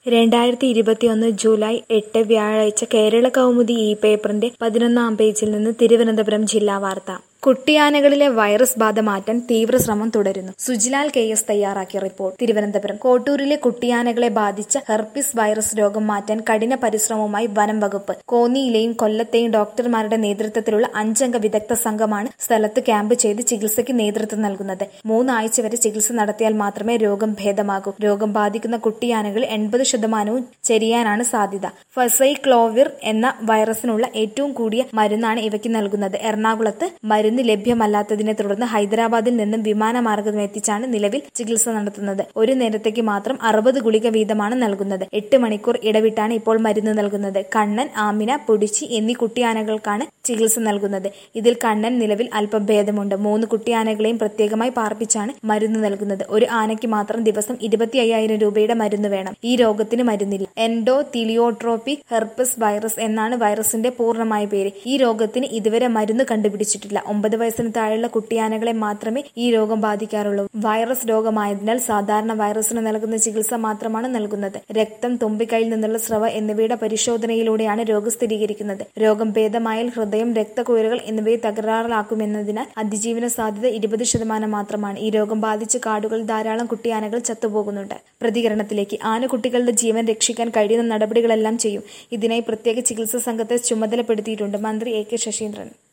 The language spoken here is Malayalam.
2021 ജൂലൈ 8 വ്യാഴാഴ്ച കേരള കൗമുദി ഈ പേപ്പറിന്റെ 11-ാം പേജിൽ നിന്ന് തിരുവനന്തപുരം ജില്ലാ വാർത്ത. കുട്ടിയാനകളിലെ വൈറസ് ബാധ മാറ്റാൻ തീവ്രശ്രമം തുടരുന്നു. സുജിലാൽ KS തയ്യാറാക്കിയ റിപ്പോർട്ട്. തിരുവനന്തപുരം. കോട്ടൂരിലെ കുട്ടിയാനകളെ ബാധിച്ച ഹെർപ്പിസ് വൈറസ് രോഗം മാറ്റാൻ കഠിന പരിശ്രമവുമായി വനം വകുപ്പ്. കോന്നിയിലെയും കൊല്ലത്തെയും ഡോക്ടർമാരുടെ നേതൃത്വത്തിലുള്ള 5-അംഗ വിദഗ്ധ സംഘമാണ് സ്ഥലത്ത് ക്യാമ്പ് ചെയ്ത് ചികിത്സയ്ക്ക് നേതൃത്വം നൽകുന്നത്. 3 ആഴ്ച വരെ ചികിത്സ നടത്തിയാൽ മാത്രമേ രോഗം ഭേദമാകൂ. രോഗം ബാധിക്കുന്ന കുട്ടിയാനകളിൽ 80% ചെരിയാനാണ് സാധ്യത. ഫസൈക്ലോവിർ എന്ന വൈറസിനുള്ള ഏറ്റവും കൂടിയ മരുന്നാണ് ഇവയ്ക്ക് നൽകുന്നത്. എറണാകുളത്ത് മരുന്ന് ലഭ്യമല്ലാത്തതിനെ തുടർന്ന് ഹൈദരാബാദിൽ നിന്നും വിമാനമാർഗം എത്തിച്ചാണ് നിലവിൽ ചികിത്സ നടത്തുന്നത്. ഒരു നേരത്തേക്ക് മാത്രം 60 ഗുളിക വീതമാണ് നൽകുന്നത്. 8 മണിക്കൂർ ഇടവിട്ടാണ് ഇപ്പോൾ മരുന്ന് നൽകുന്നത്. കണ്ണൻ, ആമിന, പൊടിച്ചി എന്നീ കുട്ടിയാനകൾക്കാണ് ചികിത്സ നൽകുന്നത്. ഇതിൽ കണ്ണൻ നിലവിൽ അല്പം ഭേദമുണ്ട്. 3 കുട്ടിയാനകളെയും പ്രത്യേകമായി പാർപ്പിച്ചാണ് മരുന്ന് നൽകുന്നത്. ഒരു ആനയ്ക്ക് മാത്രം ദിവസം 25,000 രൂപയുടെ മരുന്ന് വേണം. ഈ രോഗത്തിന് മരുന്നില്ല. എൻഡോതീലിയോട്രോപിക് ഹെർപ്പസ് വൈറസ് എന്നാണ് വൈറസിന്റെ പൂർണ്ണമായ പേര്. ഈ രോഗത്തിന് ഇതുവരെ മരുന്ന് കണ്ടുപിടിച്ചിട്ടില്ല. 9 വയസ്സിന് താഴെയുള്ള കുട്ടിയാനകളെ മാത്രമേ ഈ രോഗം ബാധിക്കാറുള്ളൂ. വൈറസ് രോഗമായതിനാൽ സാധാരണ വൈറസിന് നൽകുന്ന ചികിത്സ മാത്രമാണ് നൽകുന്നത്. രക്തം, തുമ്പിക്കൈയിൽ നിന്നുള്ള സ്രവ എന്നിവയുടെ പരിശോധനയിലൂടെയാണ് രോഗം സ്ഥിരീകരിക്കുന്നത്. രോഗം ഭേദമായാൽ ഹൃദയം, രക്തക്കുഴലുകൾ എന്നിവയെ തകരാറിലാക്കുമെന്നതിനാൽ അതിജീവന സാധ്യത 20% മാത്രമാണ്. ഈ രോഗം ബാധിച്ച് കാടുകളിൽ ധാരാളം കുട്ടിയാനകൾ ചത്തുപോകുന്നുണ്ട്. പ്രതികരണത്തിലേക്ക്. ആനക്കുട്ടികളുടെ ജീവൻ രക്ഷിക്കാൻ കഴിയുന്ന നടപടികളെല്ലാം ചെയ്യും. ഇതിനായി പ്രത്യേക ചികിത്സാ സംഘത്തെ ചുമതലപ്പെടുത്തിയിട്ടുണ്ട്. മന്ത്രി AK ശശീന്ദ്രൻ.